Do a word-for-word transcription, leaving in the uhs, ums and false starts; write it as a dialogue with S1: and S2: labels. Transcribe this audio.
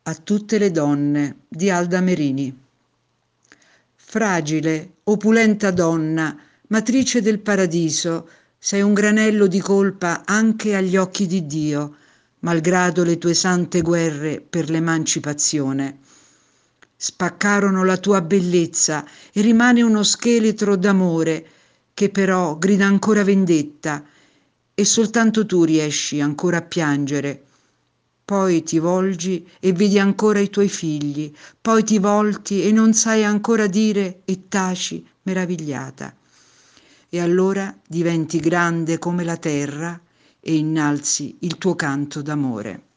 S1: A tutte le donne di Alda Merini. Fragile, opulenta donna, matrice del paradiso, sei un granello di colpa anche agli occhi di Dio, malgrado le tue sante guerre per l'emancipazione. Spaccarono la tua bellezza e rimane uno scheletro d'amore che però grida ancora vendetta e soltanto tu riesci ancora a piangere. Poi ti volgi e vedi ancora i tuoi figli, poi ti volti e non sai ancora dire e taci meravigliata. E allora diventi grande come la terra e innalzi il tuo canto d'amore.